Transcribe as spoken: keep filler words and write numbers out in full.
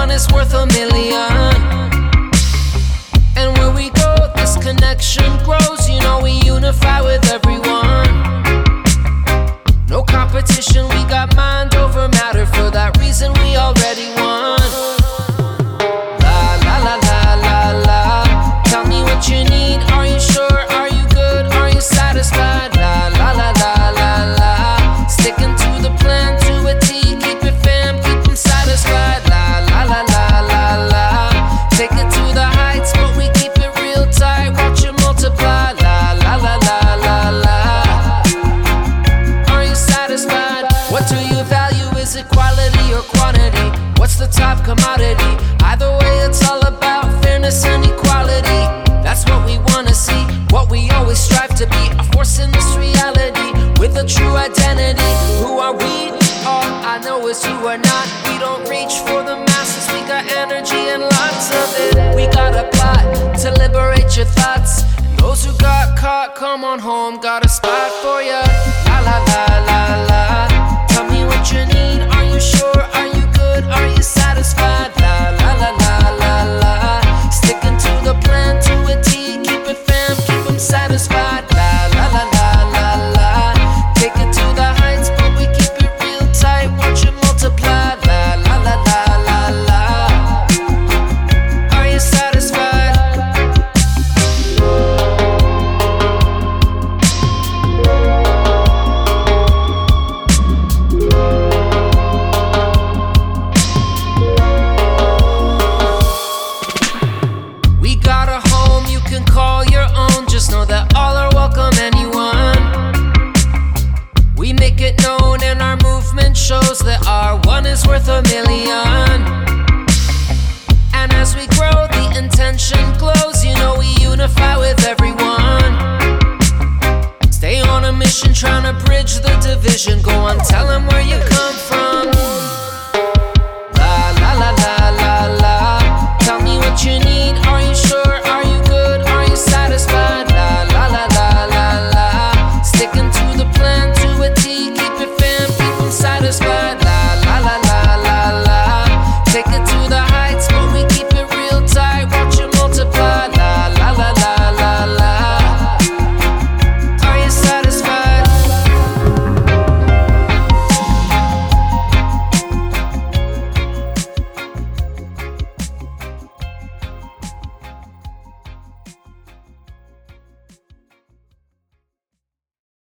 one is worth a million. And where we go, this connection grows. You know we unify with everyone. No competition, we got mind over matter. For that reason we already won. La la la la la la. Tell me what you need, are you sure, are you good, are you satisfied? La la la la la la. Sticking to the plan to a T, keep it fam, keep them satisfied. La la la la la la. Take it to the heights, but we keep it real tight, watch it multiply. La la la la la la. Are you satisfied? What do you value, is it quality or quantity? What's the top commodity? Either way it's all about fairness and equality. That's what we wanna see, what we always strive to be. A force in this reality, with a true identity. Who are we? All I know is you are not. We don't reach for the masses, we got energy and lots of it. We got a plot to liberate your thoughts. And those who got caught, come on home, got a spot for ya. La la la la la. Tell me what you need, are you sure, are you good, are you satisfied? La la la la la la. Sticking to the plan to a T, keep it fam, keep them satisfied. La la la la la la. Take it to the heights, but we keep it real tight, watch it multiply. La la la la la la. Are you satisfied? We got a home you can call your own. Just know that all are welcome, anyone. We make it known and our movement shows that our one is worth a million. And as we grow, the intention glows. You know we unify with everyone. Stay on a mission, trying to bridge the division. Go on, tell them where you come from.